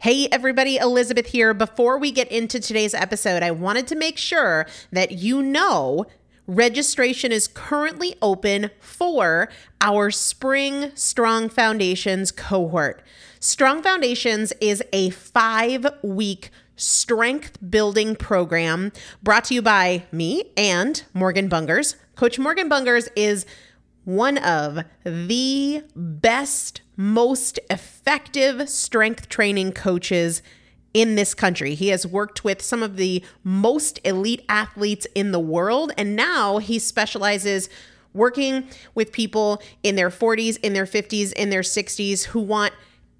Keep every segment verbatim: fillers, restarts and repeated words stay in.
Hey everybody, Elizabeth here. Before we get into today's episode, I wanted to make sure that you know registration is currently open for our Spring Strong Foundations cohort. Strong Foundations is a five-week strength building program brought to you by me and Morgan Bungers. Coach Morgan Bungers is one of the best, most effective strength training coaches in this country. He has worked with some of the most elite athletes in the world, and now he specializes working with people in their forties, in their fifties, in their sixties who want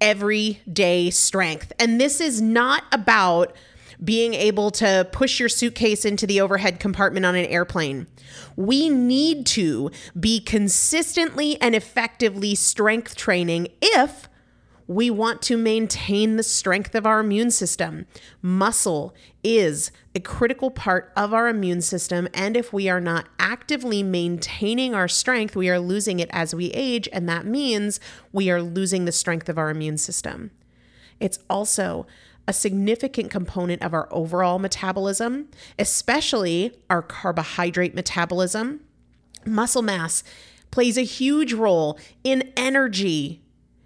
everyday strength. And this is not about being able to push your suitcase into the overhead compartment on an airplane. We need to be consistently and effectively strength training if we want to maintain the strength of our immune system. Muscle is a critical part of our immune system, and if we are not actively maintaining our strength, we are losing it as we age, and that means we are losing the strength of our immune system. It's also a significant component of our overall metabolism, especially our carbohydrate metabolism. Muscle mass plays a huge role in energy,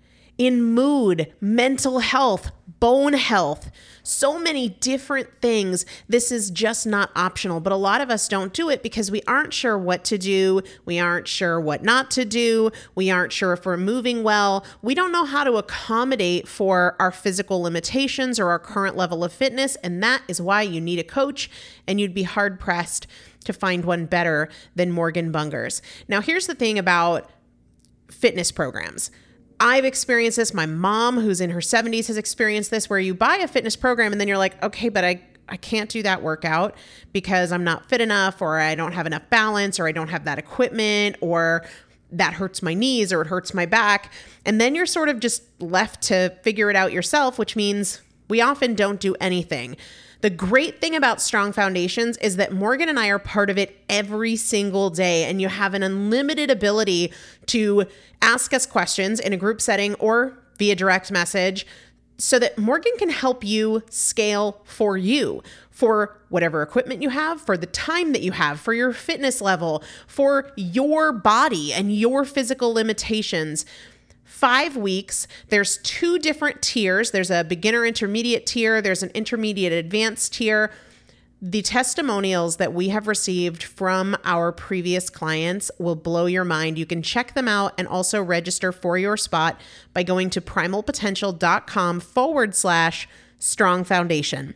in mood, mental health, bone health, so many different things. This is just not optional, but a lot of us don't do it because we aren't sure what to do. We aren't sure what not to do. We aren't sure if we're moving well. We don't know how to accommodate for our physical limitations or our current level of fitness, and that is why you need a coach, and you'd be hard-pressed to find one better than Morgan Bungers. Now, here's the thing about fitness programs. I've experienced this. My mom, who's in her seventies, has experienced this, where you buy a fitness program and then you're like, okay, but I, I can't do that workout because I'm not fit enough, or I don't have enough balance, or I don't have that equipment, or that hurts my knees, or it hurts my back. And then you're sort of just left to figure it out yourself, which means we often don't do anything. The great thing about Strong Foundations is that Morgan and I are part of it every single day, and you have an unlimited ability to ask us questions in a group setting or via direct message so that Morgan can help you scale for you, for whatever equipment you have, for the time that you have, for your fitness level, for your body and your physical limitations. Five weeks, there's two different tiers. There's a beginner intermediate tier. There's an intermediate advanced tier. The testimonials that we have received from our previous clients will blow your mind. You can check them out and also register for your spot by going to primalpotential.com forward slash strong foundation.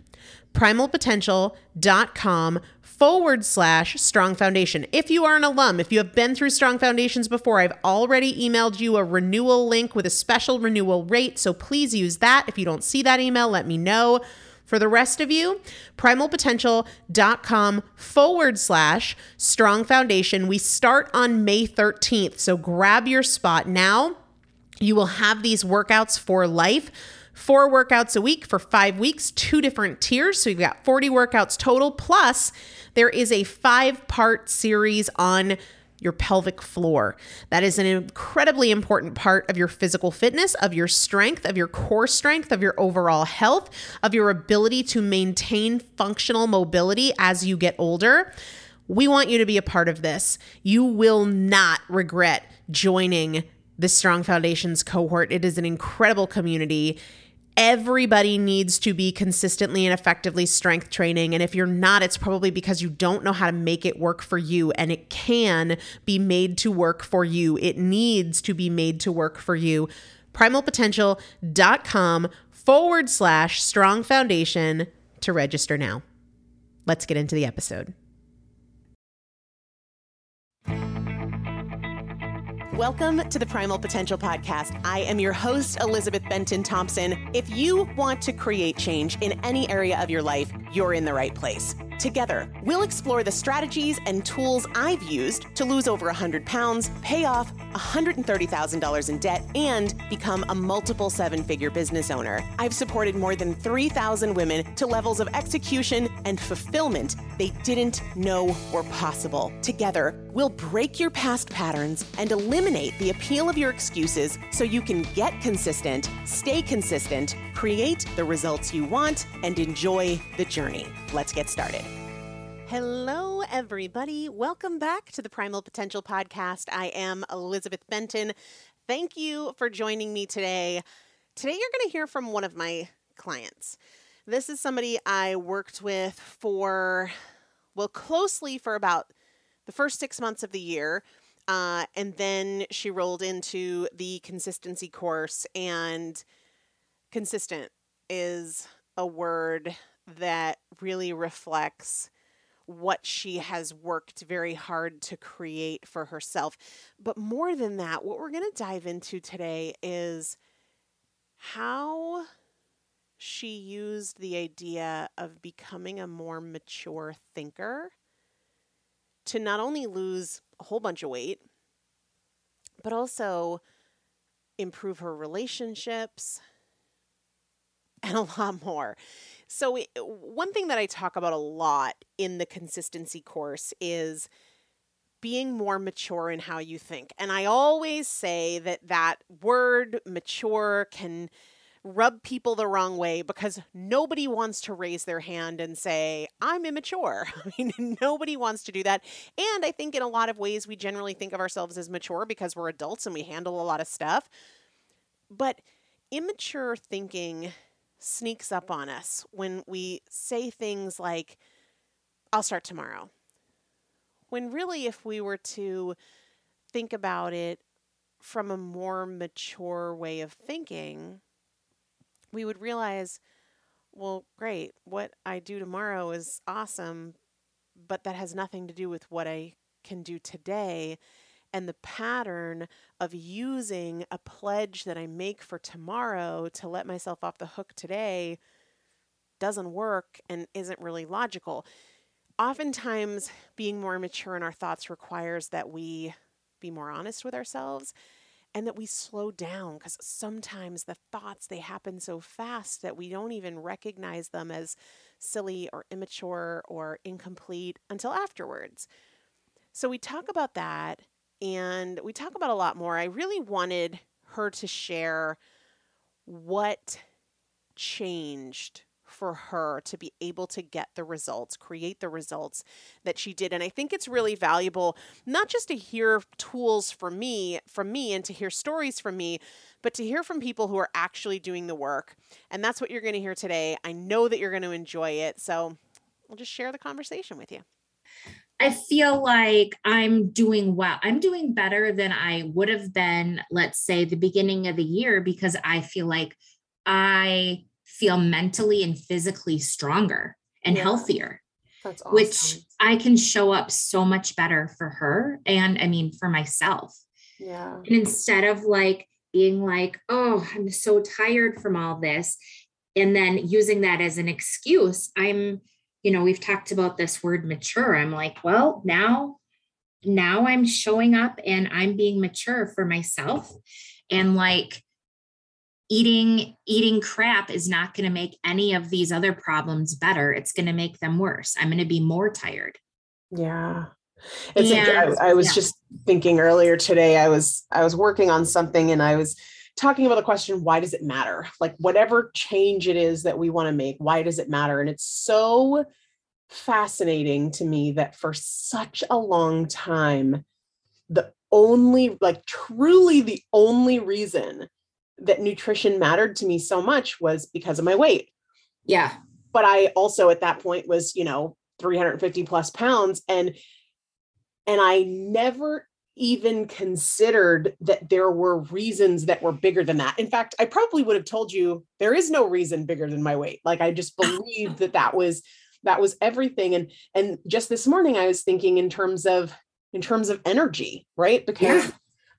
primalpotential.com forward slash strong foundation. If you are an alum, if you have been through Strong Foundations before, I've already emailed you a renewal link with a special renewal rate. So please use that. If you don't see that email, let me know. For the rest of you, primalpotential.com forward slash strong foundation. We start on May thirteenth. So grab your spot now. You will have these workouts for life. Four workouts a week for five weeks, two different tiers. So you've got forty workouts total. Plus, there is a five-part series on your pelvic floor. That is an incredibly important part of your physical fitness, of your strength, of your core strength, of your overall health, of your ability to maintain functional mobility as you get older. We want you to be a part of this. You will not regret joining the Strong Foundations cohort. It is an incredible community. Everybody needs to be consistently and effectively strength training. And if you're not, it's probably because you don't know how to make it work for you. And it can be made to work for you. It needs to be made to work for you. primalpotential.com forward slash strong foundation to register now. Let's get into the episode. Welcome to the Primal Potential Podcast. I am your host, Elizabeth Benton Thompson. If you want to create change in any area of your life, you're in the right place. Together, we'll explore the strategies and tools I've used to lose over one hundred pounds, pay off one hundred thirty thousand dollars in debt, and become a multiple seven-figure business owner. I've supported more than three thousand women to levels of execution and fulfillment they didn't know were possible. Together, we'll break your past patterns and eliminate the appeal of your excuses so you can get consistent, stay consistent, create the results you want, and enjoy the journey. Let's get started. Hello, everybody. Welcome back to the Primal Potential Podcast. I am Elizabeth Benton. Thank you for joining me today. Today, you're going to hear from one of my clients. This is somebody I worked with for, well, closely for about the first six months of the year. Uh, and then she rolled into the consistency course, and consistent is a word that really reflects what she has worked very hard to create for herself. But more than that, what we're going to dive into today is how she used the idea of becoming a more mature thinker to not only lose a whole bunch of weight, but also improve her relationships and a lot more. So it, one thing that I talk about a lot in the consistency course is being more mature in how you think. And I always say that that word mature can rub people the wrong way because nobody wants to raise their hand and say, I'm immature. I mean, nobody wants to do that. And I think in a lot of ways, we generally think of ourselves as mature because we're adults and we handle a lot of stuff. But immature thinking sneaks up on us when we say things like, I'll start tomorrow. When really, if we were to think about it from a more mature way of thinking, we would realize, well, great, what I do tomorrow is awesome, but that has nothing to do with what I can do today. And the pattern of using a pledge that I make for tomorrow to let myself off the hook today doesn't work and isn't really logical. Oftentimes, being more mature in our thoughts requires that we be more honest with ourselves and that we slow down, because sometimes the thoughts, they happen so fast that we don't even recognize them as silly or immature or incomplete until afterwards. So we talk about that. And we talk about a lot more. I really wanted her to share what changed for her to be able to get the results, create the results that she did. And I think it's really valuable, not just to hear tools from me, from me and to hear stories from me, but to hear from people who are actually doing the work. And that's what you're going to hear today. I know that you're going to enjoy it. So I'll just share the conversation with you. I feel like I'm doing well. I'm doing better than I would have been, let's say, the beginning of the year, because I feel like I feel mentally and physically stronger and yeah. healthier. That's awesome. Which I can show up so much better for her. And I mean, for myself. Yeah. And instead of like being like, oh, I'm so tired from all this, and then using that as an excuse, I'm You know, we've talked about this word mature. I'm like, well, now, now I'm showing up and I'm being mature for myself. And like eating, eating crap is not going to make any of these other problems better. It's going to make them worse. I'm going to be more tired. Yeah. It's and, like, I, I was yeah. just thinking earlier today, I was, I was working on something and I was talking about the question, why does it matter? Like whatever change it is that we want to make, why does it matter? And it's so fascinating to me that for such a long time, the only, like truly the only reason that nutrition mattered to me so much was because of my weight. Yeah. But I also at that point was, you know, three hundred fifty plus pounds. And, and I never even considered that there were reasons that were bigger than that. In fact, I probably would have told you there is no reason bigger than my weight. Like I just believed that that was, that was everything. And, and just this morning I was thinking in terms of, in terms of energy, right? Because yeah.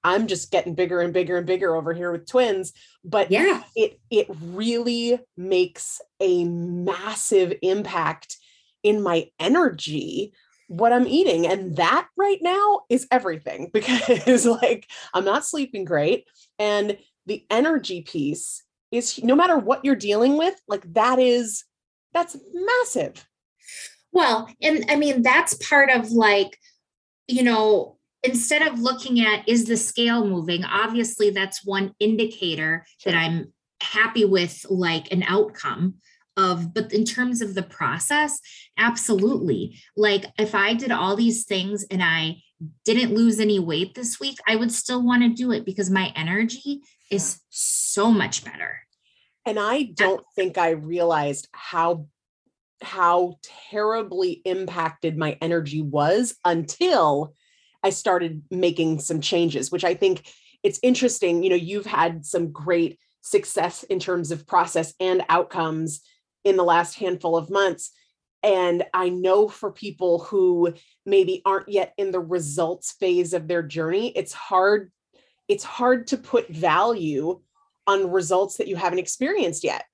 I'm just getting bigger and bigger and bigger over here with twins, but Yeah. it, it really makes a massive impact in my energy, what I'm eating. And that right now is everything, because like, I'm not sleeping great. And the energy piece is, no matter what you're dealing with, like that is, that's massive. Well, and I mean, that's part of like, you know, instead of looking at, is the scale moving? Obviously, that's one indicator Sure. that I'm happy with, like an outcome of, but in terms of the process, absolutely. Like if I did all these things and I didn't lose any weight this week, I would still want to do it because my energy is so much better. And I don't think I realized how how terribly impacted my energy was until I started making some changes, which I think it's interesting. You know, you've had some great success in terms of process and outcomes in the last handful of months. And I know for people who maybe aren't yet in the results phase of their journey, it's hard, it's hard to put value on results that you haven't experienced yet.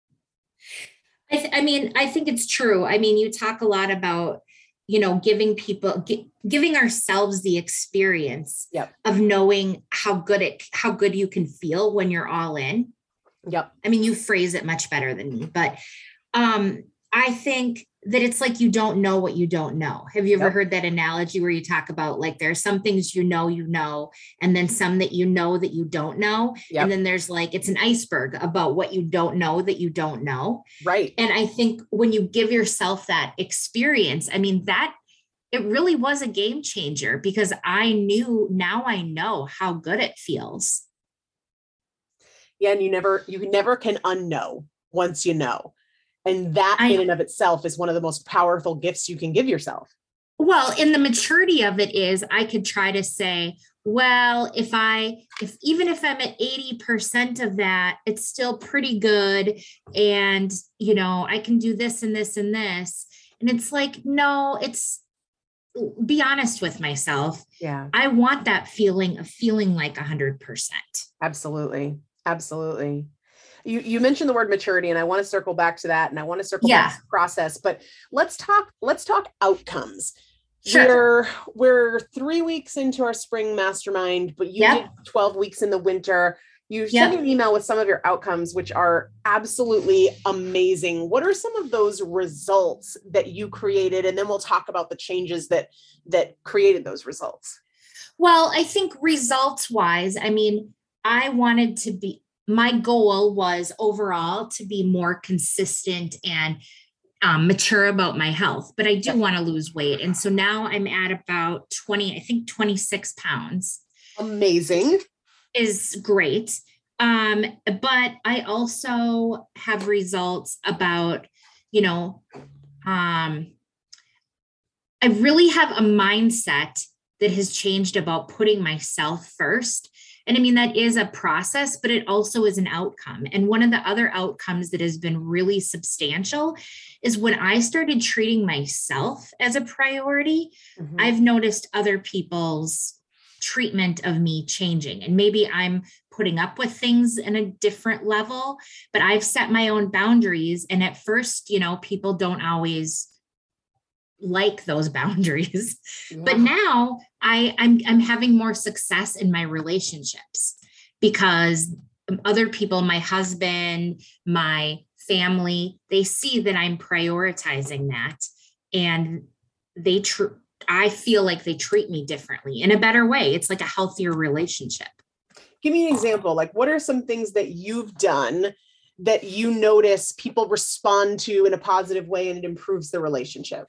I, th- I mean, I think it's true. I mean, you talk a lot about, you know, giving people, gi- giving ourselves the experience Yep. of knowing how good it, how good you can feel when you're all in. Yep. I mean, you phrase it much better than me, but um, I think that it's like, you don't know what you don't know. Have you ever Yep. heard that analogy where you talk about like, there are some things you know, you know, and then some that you know that you don't know. Yep. And then there's like, it's an iceberg about what you don't know that you don't know. Right. And I think when you give yourself that experience, I mean, that it really was a game changer, because I knew, now I know how good it feels. Yeah. And you never, you never can unknow once you know. And that I- in and of itself is one of the most powerful gifts you can give yourself. Well, in the maturity of it is, I could try to say, well, if I, if even if I'm at eighty percent of that, it's still pretty good. And, you know, I can do this and this and this. And it's like, no, it's, be honest with myself. Yeah, I want that feeling of feeling like a hundred percent. absolutely. Absolutely. You, you mentioned the word maturity, and I want to circle back to that, and I want to circle Yeah. back to the process, but let's talk, let's talk outcomes. Sure. We're, we're three weeks into our spring mastermind, but you Yep. did twelve weeks in the winter. You Yep. sent me an email with some of your outcomes, which are absolutely amazing. What are some of those results that you created? And then we'll talk about the changes that, that created those results. Well, I think results wise, I mean, I wanted to be, my goal was overall to be more consistent and um, mature about my health, but I do want to lose weight. And so now I'm at about twenty, I think twenty-six pounds. Amazing. Is great. Um, but I also have results about, you know, um, I really have a mindset that has changed about putting myself first. And I mean, that is a process, but it also is an outcome. And one of the other outcomes that has been really substantial is when I started treating myself as a priority, Mhm. I've noticed other people's treatment of me changing. And maybe I'm putting up with things in a different level, but I've set my own boundaries. And at first, you know, people don't always like those boundaries. But Yeah. now I, I'm I'm having more success in my relationships because other people, my husband, my family, they see that I'm prioritizing that, and they tr- I feel like they treat me differently in a better way. It's like a healthier relationship. Give me an example. Like, what are some things that you've done that you notice people respond to in a positive way and it improves the relationship?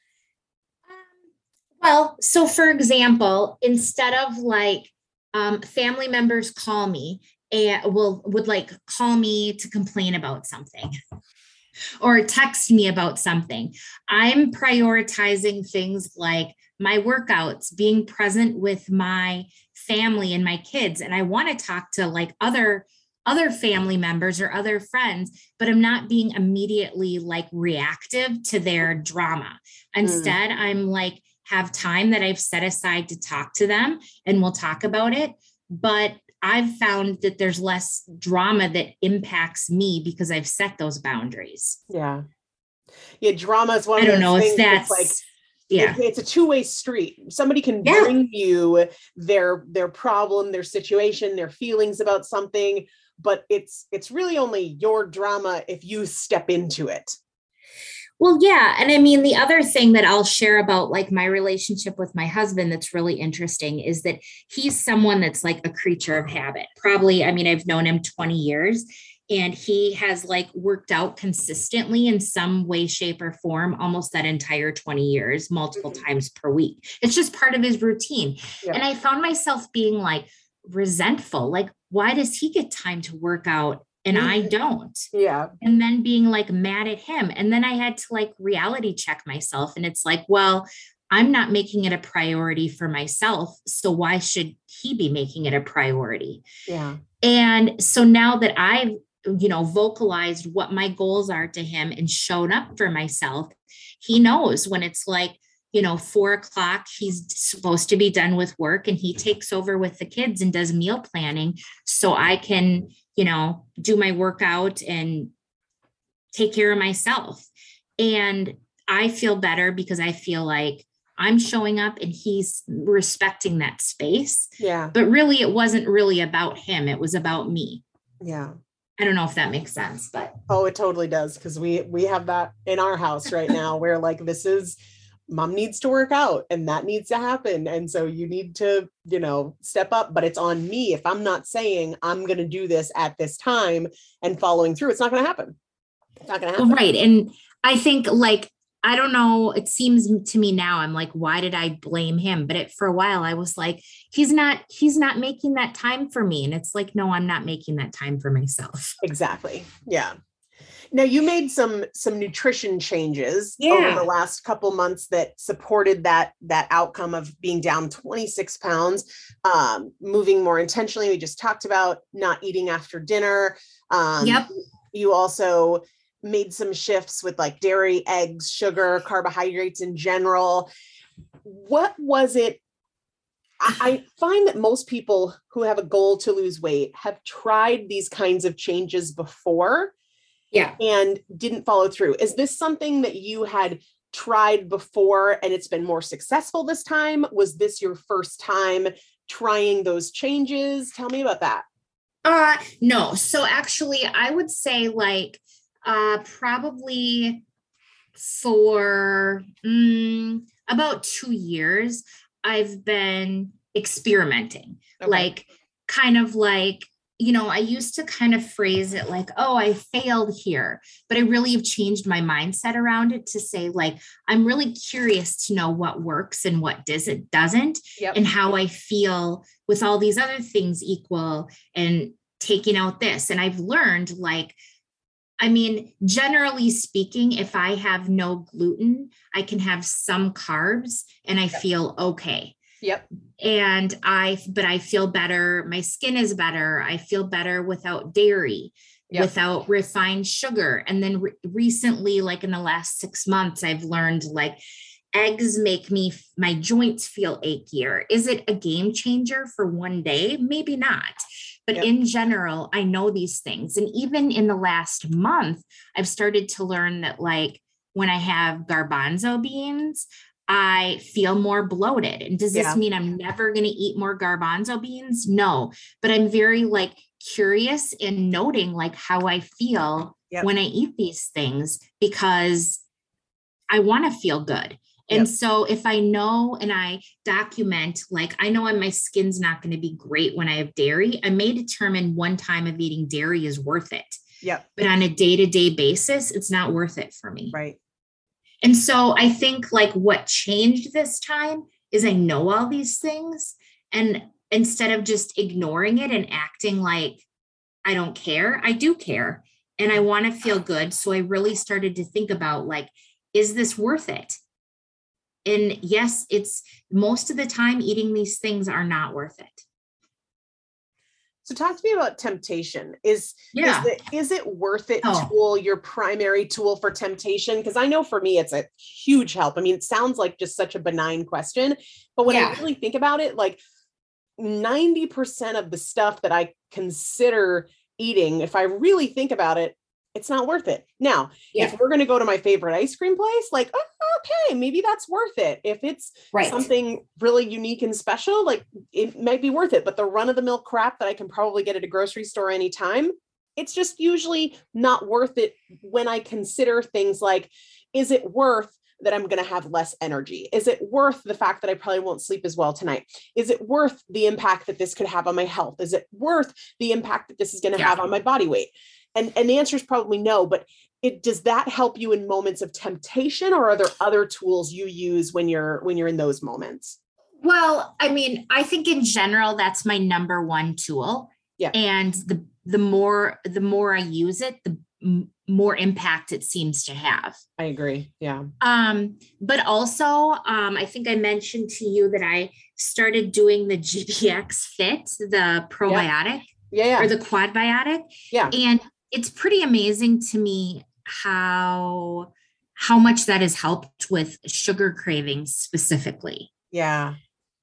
Well, so for example, instead of like um, family members call me and will would like call me to complain about something or text me about something, I'm prioritizing things like my workouts, being present with my family and my kids. And I want to talk to like other other family members or other friends, but I'm not being immediately like reactive to their drama. Instead, I'm like, have time that I've set aside to talk to them, and we'll talk about it. but I've found that there's less drama that impacts me because I've set those boundaries. Yeah. Yeah. Drama is one I of don't those know things if that's, that's like, yeah, it, it's a two-way street. Somebody can Yeah. bring you their, their problem, their situation, their feelings about something, but it's, it's really only your drama if you step into it. Well, yeah. And I mean, the other thing that I'll share about like my relationship with my husband that's really interesting is that he's someone that's like a creature of habit. Probably, I mean, I've known him twenty years and he has like worked out consistently in some way, shape, or form almost that entire twenty years, multiple Mhm. times per week. It's just part of his routine. Yeah. And I found myself being like resentful. Like, why does he get time to work out and I don't? Yeah. And then being like mad at him. And then I had to like reality check myself. And it's like, well, I'm not making it a priority for myself. So why should he be making it a priority? Yeah. And so now that I've, you know, vocalized what my goals are to him and shown up for myself, he knows when it's like, you know, four o'clock, he's supposed to be done with work and he takes over with the kids and does meal planning so I can, you know, do my workout and take care of myself. And I feel better because I feel like I'm showing up and he's respecting that space. Yeah. But really, it wasn't really about him. It was about me. Yeah. I don't know if that makes sense, but. Oh, it totally does. Cause we, we have that in our house right now where like, this is, mom needs to work out and that needs to happen. And so you need to, you know, step up, but it's on me. If I'm not saying I'm going to do this at this time and following through, it's not going to happen. It's not going to happen. Right. And I think like, I don't know, it seems to me now, I'm like, why did I blame him? But it, for a while I was like, he's not, he's not making that time for me. And it's like, no, I'm not making that time for myself. Exactly. Yeah. Now you made some some nutrition changes Yeah. over the last couple months that supported that that outcome of being down twenty-six pounds, um, moving more intentionally. We just talked about not eating after dinner. Um, Yep. You also made some shifts with like dairy, eggs, sugar, carbohydrates in general. What was it? I, I find that most people who have a goal to lose weight have tried these kinds of changes before. Yeah. And didn't follow through. Is this something that you had tried before and it's been more successful this time? Was this your first time trying those changes? Tell me about that. Uh, no. So actually I would say like, uh, probably for um, about two years, I've been experimenting, Okay. like kind of like, you know, I used to kind of phrase it like, oh, I failed here, but I really have changed my mindset around it to say like, I'm really curious to know what works and what does it doesn't, Yep. and how I feel with all these other things equal and taking out this. And I've learned like, I mean, generally speaking, if I have no gluten, I can have some carbs and I Yep. feel okay. Yep. And I, but I feel better. My skin is better. I feel better without dairy, Yep. without refined sugar. And then re- recently, like in the last six months, I've learned like eggs make me, my joints feel achier. Is it a game changer for one day? Maybe not. But Yep. in general, I know these things. And even in the last month, I've started to learn that like when I have garbanzo beans, I feel more bloated. And does this Yeah. mean I'm never going to eat more garbanzo beans? No, but I'm very like curious and noting like how I feel Yep. when I eat these things because I want to feel good. And Yep. so if I know and I document, like I know my skin's not going to be great when I have dairy, I may determine one time of eating dairy is worth it. Yep. But on a day-to-day basis, it's not worth it for me. Right. And so I think like what changed this time is I know all these things. And instead of just ignoring it and acting like I don't care, I do care. And I want to feel good. So I really started to think about like, is this worth it? And yes, it's most of the time eating these things are not worth it. So talk to me about temptation. Is, Yeah. is, it, is it worth it Oh. tool, your primary tool for temptation? Because I know for me, it's a huge help. I mean, it sounds like just such a benign question, but when Yeah. I really think about it, like ninety percent of the stuff that I consider eating, if I really think about it, it's not worth it. Now, Yeah. if we're going to go to my favorite ice cream place, like, oh, okay, maybe that's worth it. If it's Right. something really unique and special, like it might be worth it. But the run of the mill crap that I can probably get at a grocery store anytime, it's just usually not worth it when I consider things like, is it worth that I'm going to have less energy? Is it worth the fact that I probably won't sleep as well tonight? Is it worth the impact that this could have on my health? Is it worth the impact that this is going to Yeah. have on my body weight? And, and the answer is probably no, but it, does that help you in moments of temptation, or are there other tools you use when you're, when you're in those moments? Well, I mean, I think in general, that's my number one tool. Yeah. And the, the more, the more I use it, the m- more impact it seems to have. I agree. Yeah. Um, but also, um, I think I mentioned to you that I started doing the G B X Fit, the probiotic Yeah. yeah. or the quadbiotic. Yeah. And it's pretty amazing to me how, how much that has helped with sugar cravings specifically. Yeah.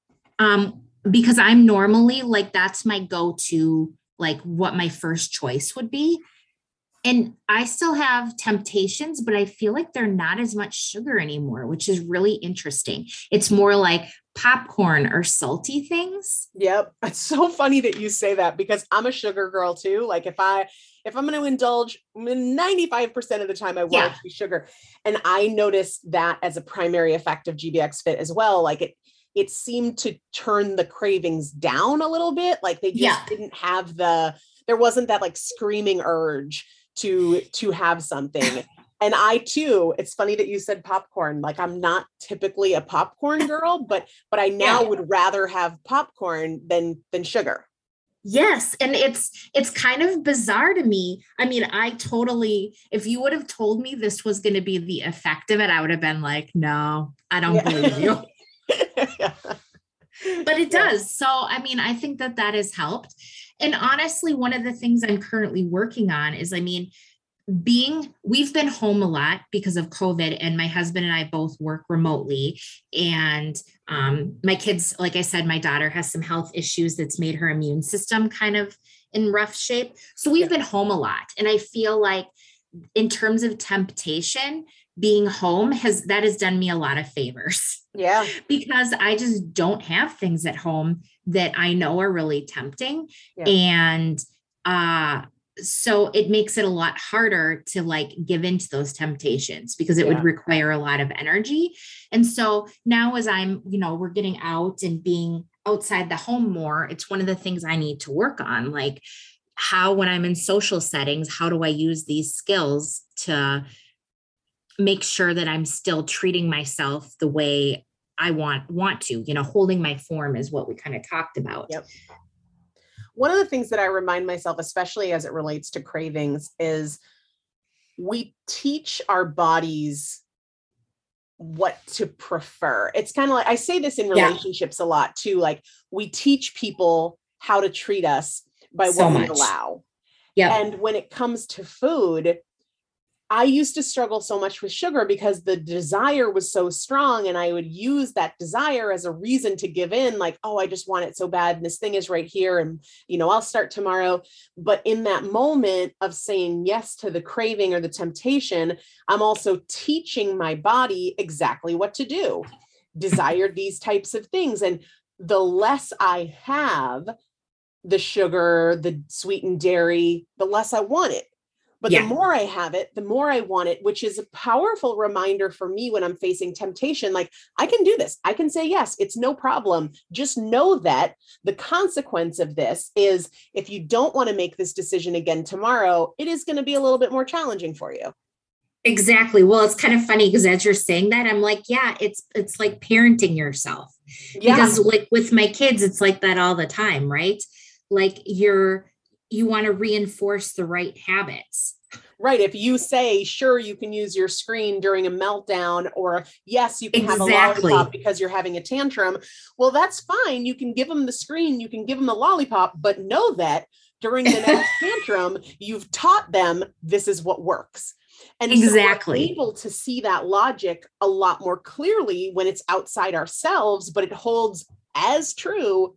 Um, because I'm normally like, that's my go-to, like what my first choice would be. And I still have temptations, but I feel like they're not as much sugar anymore, which is really interesting. It's more like popcorn or salty things. Yep. It's so funny that you say that, because I'm a sugar girl too. Like if I, if I'm going to indulge, ninety-five percent of the time I want Yeah. it to be sugar. And I noticed that as a primary effect of G B X Fit as well. Like it, it seemed to turn the cravings down a little bit. Like they just Yeah. didn't have the, there wasn't that like screaming urge to, to have something. And I too, it's funny that you said popcorn. Like I'm not typically a popcorn girl, but, but I now Yeah. would rather have popcorn than, than sugar. Yes. And it's, it's kind of bizarre to me. I mean, I totally, if you would have told me this was going to be the effect of it, I would have been like, no, I don't Yeah. believe you. Yeah. But it Yeah. does. So, I mean, I think that that has helped. And honestly, one of the things I'm currently working on is, I mean, being, we've been home a lot because of COVID, and my husband and I both work remotely. And um, my kids, like I said, my daughter has some health issues that's made her immune system kind of in rough shape. So we've Yeah. been home a lot. And I feel like in terms of temptation, being home has, that has done me a lot of favors. Yeah. Because I just don't have things at home that I know are really tempting. Yeah. And uh, so it makes it a lot harder to like give into those temptations, because it Yeah. would require a lot of energy. And so now as I'm, you know, we're getting out and being outside the home more, it's one of the things I need to work on. Like how, when I'm in social settings, how do I use these skills to make sure that I'm still treating myself the way I want, want to, you know, holding my form is what we kind of talked about. Yep. One of the things that I remind myself, especially as it relates to cravings, is we teach our bodies what to prefer. It's kind of like, I say this in Yeah. relationships a lot too. Like we teach people how to treat us by So what we much. allow. Yeah. And when it comes to food, I used to struggle so much with sugar because the desire was so strong, and I would use that desire as a reason to give in, like, oh, I just want it so bad, and this thing is right here, and, you know, I'll start tomorrow. But in that moment of saying yes to the craving or the temptation, I'm also teaching my body exactly what to do. Desire these types of things. And the less I have the sugar, the sweetened dairy, the less I want it. But Yeah. the more I have it, the more I want it, which is a powerful reminder for me when I'm facing temptation. Like, I can do this. I can say yes. It's no problem. Just know that the consequence of this is, if you don't want to make this decision again tomorrow, it is going to be a little bit more challenging for you. Exactly. Well, it's kind of funny because as you're saying that, I'm like, yeah, it's, it's like parenting yourself. Yeah. Because like with my kids, it's like that all the time, right? Like you're, you want to reinforce the right habits. Right. If you say, sure, you can use your screen during a meltdown, or yes, you can Exactly. have a lollipop because you're having a tantrum. Well, that's fine. You can give them the screen, you can give them the lollipop, but know that during the next tantrum, you've taught them this is what works. And Exactly. so we're able to see that logic a lot more clearly when it's outside ourselves, but it holds as true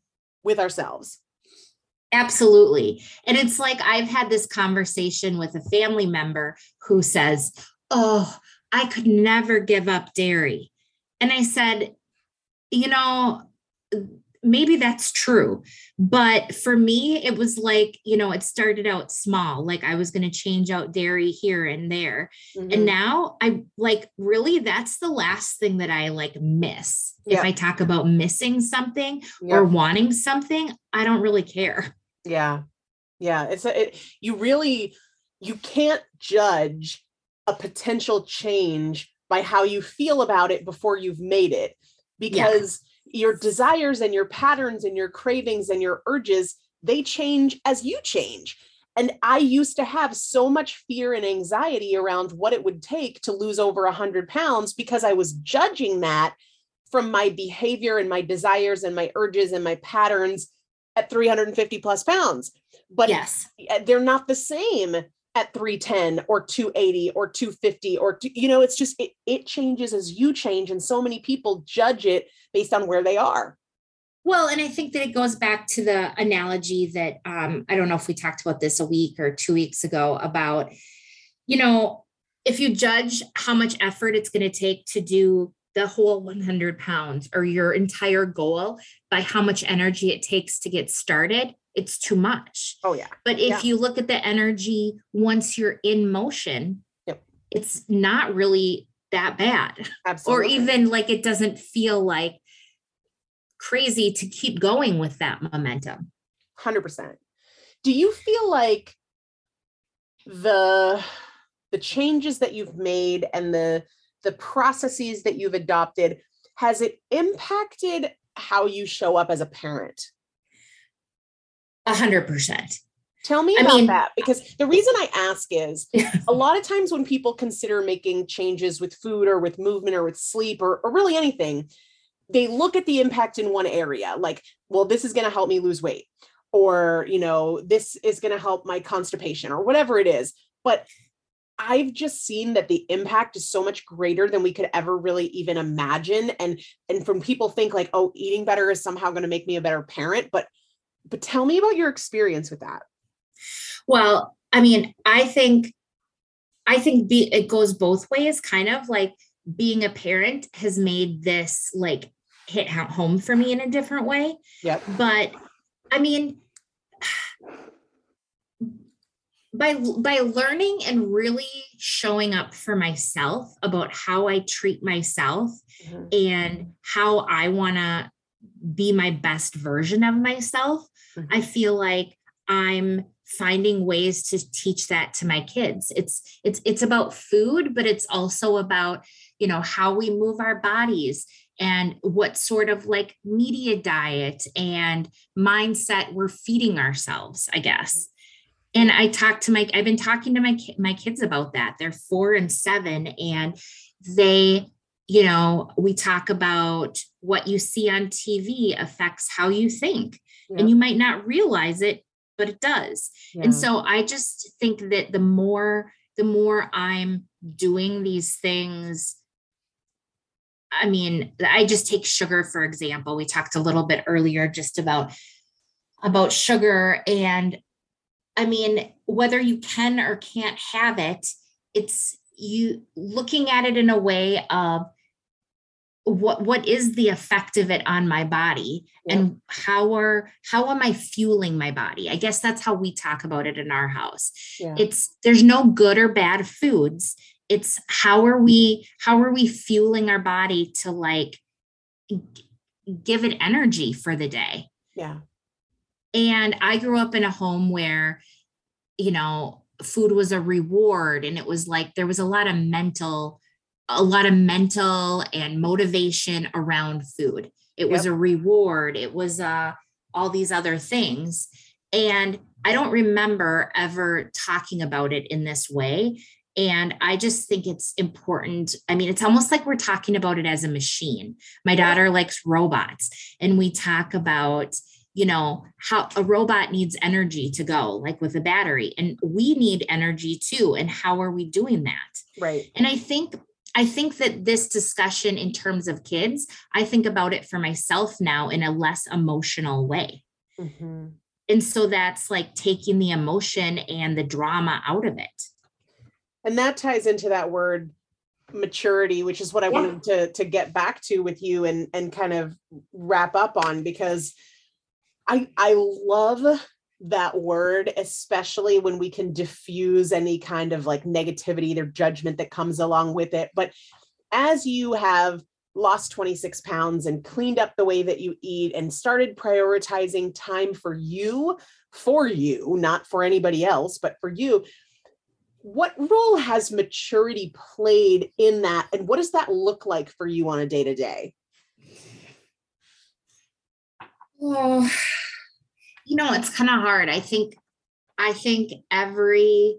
with ourselves. Absolutely. And it's like, I've had this conversation with a family member who says, oh, I could never give up dairy. And I said, you know, maybe that's true. But for me, it was like, you know, it started out small, like I was going to change out dairy here and there. Mm-hmm. And now I like, really, that's the last thing that I like miss. Yep. If I talk about missing something yep. or wanting something, I don't really care. Yeah. Yeah. It's a, it, you really, you can't judge a potential change by how you feel about it before you've made it, because yeah. your desires and your patterns and your cravings and your urges, they change as you change. And I used to have so much fear and anxiety around what it would take to lose over a hundred pounds because I was judging that from my behavior and my desires and my urges and my patterns at three hundred fifty plus pounds. But yes, they're not the same at three ten or two eighty or two fifty or, you know, it's just, it, it changes as you change. And so many people judge it based on where they are. Well, and I think that it goes back to the analogy that, um, I don't know if we talked about this a week or two weeks ago about, you know, if you judge how much effort it's going to take to do the whole one hundred pounds or your entire goal by how much energy it takes to get started, it's too much. Oh yeah. But if yeah. you look at the energy, once you're in motion, yep. it's not really that bad. Absolutely. Or even like, it doesn't feel like crazy to keep going with that momentum. one hundred percent. Do you feel like the, the changes that you've made and the, the processes that you've adopted, has it impacted how you show up as a parent? A hundred percent. Tell me about I mean, that, because the reason I ask is a lot of times when people consider making changes with food or with movement or with sleep or, or really anything, they look at the impact in one area, like, well, this is going to help me lose weight, or, you know, this is going to help my constipation or whatever it is. But I've just seen that the impact is so much greater than we could ever really even imagine. And, and from people think like, oh, eating better is somehow going to make me a better parent. But, but tell me about your experience with that. Well, I mean, I think, I think be, it goes both ways, kind of like being a parent has made this like hit home for me in a different way. Yep. But I mean, by, by learning and really showing up for myself about how I treat myself mm-hmm. and how I want to be my best version of myself, mm-hmm. I feel like I'm finding ways to teach that to my kids. It's, it's, it's about food, but it's also about, you know, how we move our bodies and what sort of like media diet and mindset we're feeding ourselves, I guess. And I talked to my, I've been talking to my, my kids about that. They're four and seven, and they, you know, we talk about what you see on T V affects how you think, yeah. and you might not realize it, but it does. Yeah. And so I just think that the more, the more I'm doing these things, I mean, I just take sugar, for example. We talked a little bit earlier just about, about sugar. And I mean, whether you can or can't have it, it's you looking at it in a way of what, what is the effect of it on my body, yeah. and how are, how am I fueling my body? I guess that's how we talk about it in our house. Yeah. It's, there's no good or bad foods. It's how are we, how are we fueling our body to like g- give it energy for the day? Yeah. And I grew up in a home where, you know, food was a reward, and it was like, there was a lot of mental, a lot of mental and motivation around food. It yep. was a reward. It was uh, all these other things. And I don't remember ever talking about it in this way. And I just think it's important. I mean, it's almost like we're talking about it as a machine. My daughter likes robots, and we talk about, you know, how a robot needs energy to go, like with a battery, and we need energy too. And how are we doing that? Right. And I think, I think that this discussion in terms of kids, I think about it for myself now in a less emotional way. Mm-hmm. And so that's like taking the emotion and the drama out of it. And that ties into that word maturity, which is what I yeah. wanted to, to get back to with you and, and kind of wrap up on, because I, I love that word, especially when we can diffuse any kind of like negativity or judgment that comes along with it. But as you have lost twenty-six pounds and cleaned up the way that you eat and started prioritizing time for you, for you, not for anybody else, but for you, what role has maturity played in that? And what does that look like for you on a day-to-day? Well, you know, it's kind of hard. I think, I think every,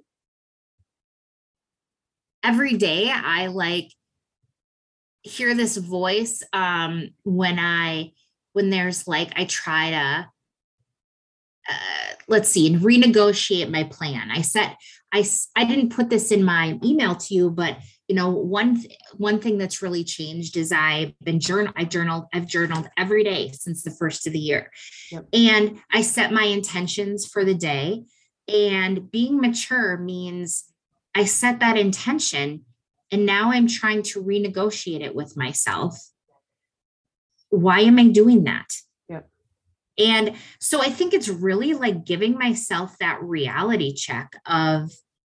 every day I like hear this voice um, when I, when there's like, I try to, uh, let's see, renegotiate my plan. I said, I, I didn't put this in my email to you, but you know, one, th- one thing that's really changed is I've been journal, I journaled, I've journaled every day since the first of the year. Yep. And I set my intentions for the day, and being mature means I set that intention and now I'm trying to renegotiate it with myself. Why am I doing that? Yep. And so I think it's really like giving myself that reality check of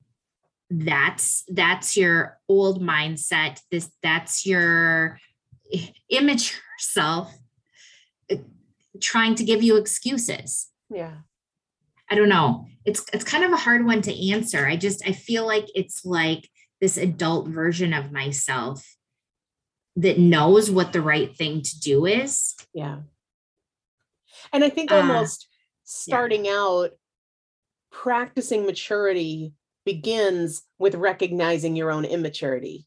that's, that's your old mindset. This, that's your immature self trying to give you excuses. Yeah. I don't know. It's, it's kind of a hard one to answer. I just, I feel like it's like this adult version of myself that knows what the right thing to do is. Yeah. And I think almost uh, starting yeah. out, practicing maturity begins with recognizing your own immaturity.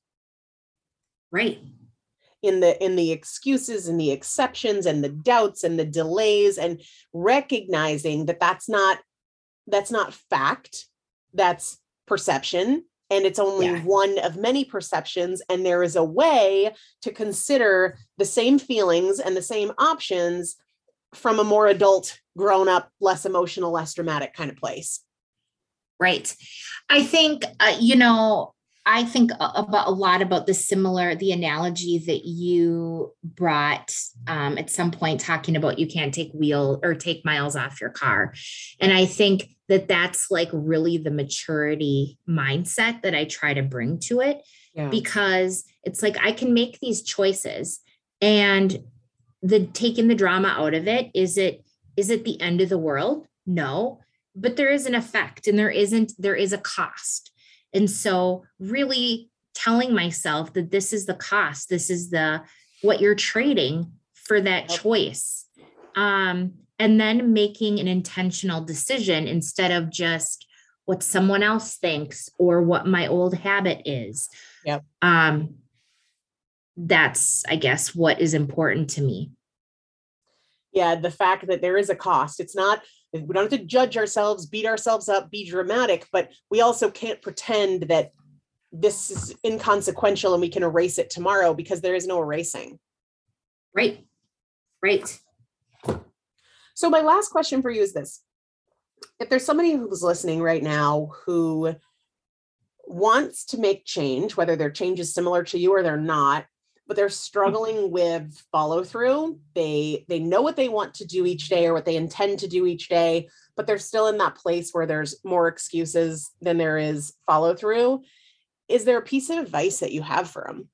Right. In the, in the excuses and the exceptions and the doubts and the delays, and recognizing that that's not, that's not fact, that's perception. And it's only yeah. one of many perceptions. And there is a way to consider the same feelings and the same options from a more adult, grown up, less emotional, less dramatic kind of place. Right. I think, uh, you know, I think about a lot about the similar, the analogy that you brought um, at some point, talking about you can't take wheel or take miles off your car. And I think that that's like really the maturity mindset that I try to bring to it, yeah. because it's like, I can make these choices, and the taking the drama out of it, is it, is it the end of the world? No, but there is an effect, and there isn't, there is a cost. And so really telling myself that this is the cost, this is the, what you're trading for that choice. Um, and then making an intentional decision instead of just what someone else thinks or what my old habit is. Yep. Um, that's, I guess, what is important to me. Yeah. The fact that there is a cost. It's not, we don't have to judge ourselves, beat ourselves up, be dramatic, but we also can't pretend that this is inconsequential and we can erase it tomorrow, because there is no erasing. Right. Right. So my last question for you is this. If there's somebody who's listening right now who wants to make change, whether their change is similar to you or they're not, but they're struggling with follow through, they, they know what they want to do each day or what they intend to do each day, but they're still in that place where there's more excuses than there is follow through. Is there a piece of advice that you have for them?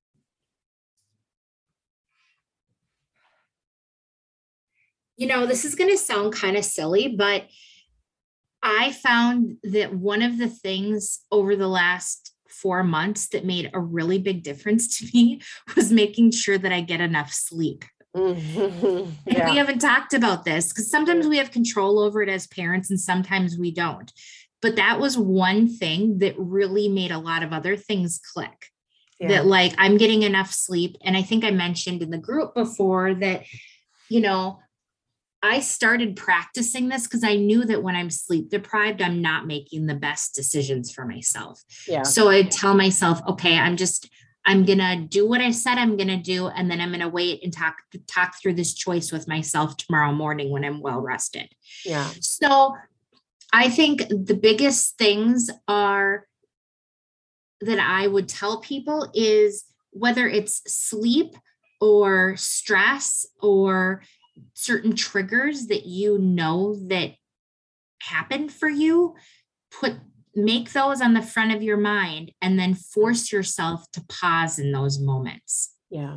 You know, this is going to sound kind of silly, but I found that one of the things over the last four months that made a really big difference to me was making sure that I get enough sleep. Mm-hmm. And yeah. we haven't talked about this because sometimes we have control over it as parents and sometimes we don't. But that was one thing that really made a lot of other things click. Yeah. That like, I'm getting enough sleep. And I think I mentioned in the group before that, you know, I started practicing this because I knew that when I'm sleep deprived, I'm not making the best decisions for myself. Yeah. So I tell myself, okay, I'm just, I'm going to do what I said I'm going to do. And then I'm going to wait and talk, talk through this choice with myself tomorrow morning when I'm well rested. Yeah. So I think the biggest things are that I would tell people is whether it's sleep or stress or certain triggers that you know that happen for you, put make those on the front of your mind and then force yourself to pause in those moments. Yeah.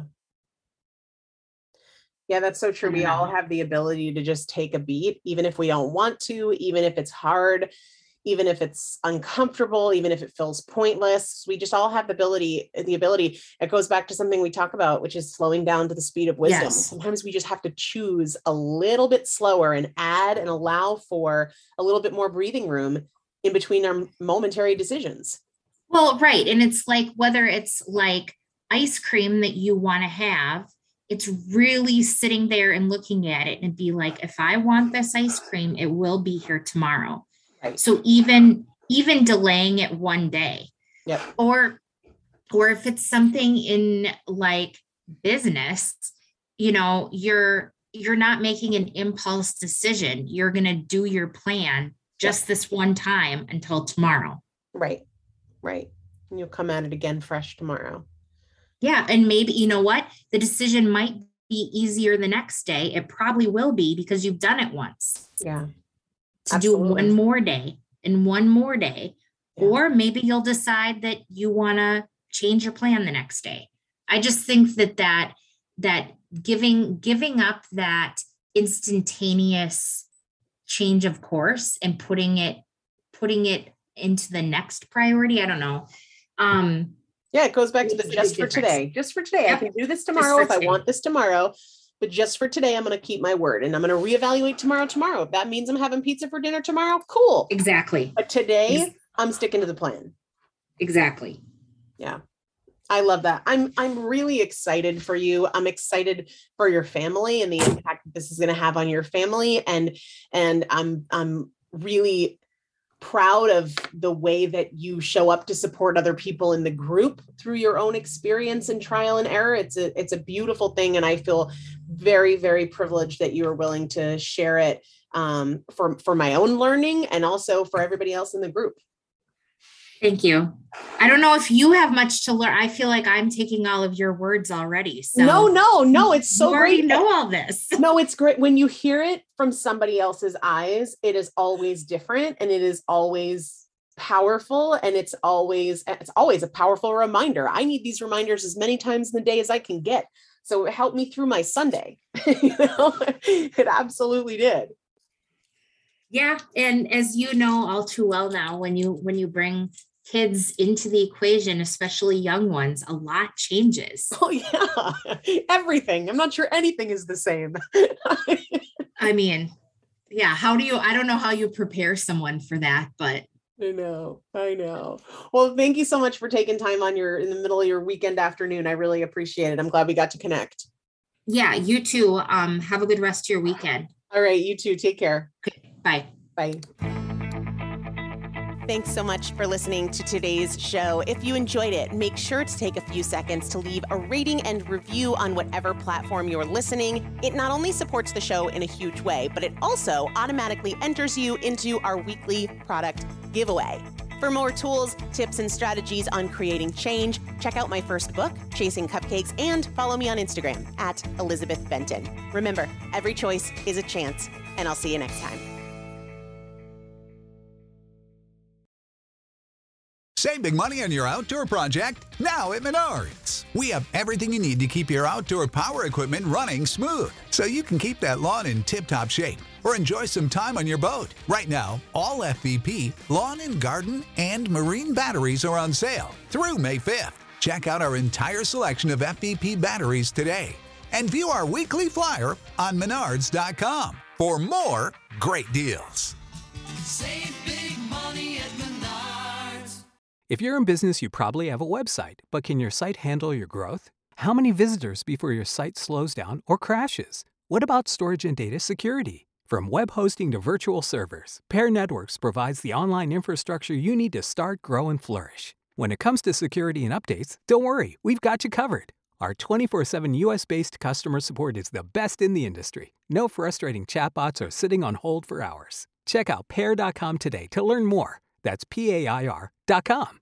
Yeah, that's so true. We know. all have the ability to just take a beat, even if we don't want to, even if it's hard, even if it's uncomfortable, even if it feels pointless. We just all have the ability, the ability. It goes back to something we talk about, which is slowing down to the speed of wisdom. Yes. Sometimes we just have to choose a little bit slower and add and allow for a little bit more breathing room in between our momentary decisions. Well, right. And it's like, whether it's like ice cream that you want to have, it's really sitting there and looking at it and be like, if I want this ice cream, it will be here tomorrow. Right. So even, even delaying it one day. Yep. Or, or if it's something in like business, you know, you're, you're not making an impulse decision. You're going to do your plan just yep. this one time until tomorrow. Right. Right. And you'll come at it again fresh tomorrow. Yeah. And maybe, you know what? The decision might be easier the next day. It probably will be because you've done it once. Yeah. To Absolutely. do one more day and one more day. Yeah. Or maybe you'll decide that you want to change your plan the next day. I just think that that, that giving, giving up that instantaneous change of course and putting it, putting it into the next priority. I don't know. Um, yeah, it goes back to the It's a just big for today. Just for today. Yep. I can do this tomorrow if I today. want this tomorrow, but just for today, I'm going to keep my word and I'm going to reevaluate tomorrow tomorrow. If that means I'm having pizza for dinner tomorrow, cool. Exactly. But today Ex- I'm sticking to the plan. Exactly. Yeah. I love that. I'm I'm really excited for you. I'm excited for your family and the impact that this is going to have on your family. And and I'm I'm really proud of the way that you show up to support other people in the group through your own experience and trial and error. It's a it's a beautiful thing. And I feel very, very privileged that you are willing to share it um, for, for my own learning and also for everybody else in the group. Thank you. I don't know if you have much to learn. I feel like I'm taking all of your words already. So no, no, no. It's so you already great. know all this. No, it's great. When you hear it from somebody else's eyes, it is always different and it is always powerful. And it's always, it's always a powerful reminder. I need these reminders as many times in the day as I can get. So it helped me through my Sunday. You know, it absolutely did. Yeah. And as you know all too well now, when you when you bring kids into the equation, especially young ones, a lot changes. Oh, yeah. Everything. I'm not sure anything is the same. I mean, yeah. How do you, I don't know how you prepare someone for that, but. I know. I know. Well, thank you so much for taking time on your, in the middle of your weekend afternoon. I really appreciate it. I'm glad we got to connect. Yeah. You too. Um, have a good rest of your weekend. All right. You too. Take care. Bye. Bye. Thanks so much for listening to today's show. If you enjoyed it, make sure to take a few seconds to leave a rating and review on whatever platform you're listening. It not only supports the show in a huge way, but it also automatically enters you into our weekly product giveaway. For more tools, tips, and strategies on creating change, check out my first book, Chasing Cupcakes, and follow me on Instagram at Elizabeth Benton. Remember, every choice is a chance, and I'll see you next time. Save big money on your outdoor project now at Menards. We have everything you need to keep your outdoor power equipment running smooth so you can keep that lawn in tip-top shape or enjoy some time on your boat. Right now, all F V P, lawn and garden, and marine batteries are on sale through May fifth. Check out our entire selection of F V P batteries today and view our weekly flyer on menards dot com for more great deals. Save big money at Menards. If you're in business, you probably have a website, but can your site handle your growth? How many visitors before your site slows down or crashes? What about storage and data security? From web hosting to virtual servers, Pair Networks provides the online infrastructure you need to start, grow, and flourish. When it comes to security and updates, don't worry, we've got you covered. Our twenty-four seven U S-based customer support is the best in the industry. No frustrating chatbots or sitting on hold for hours. Check out pair dot com today to learn more. That's P A I R dot com.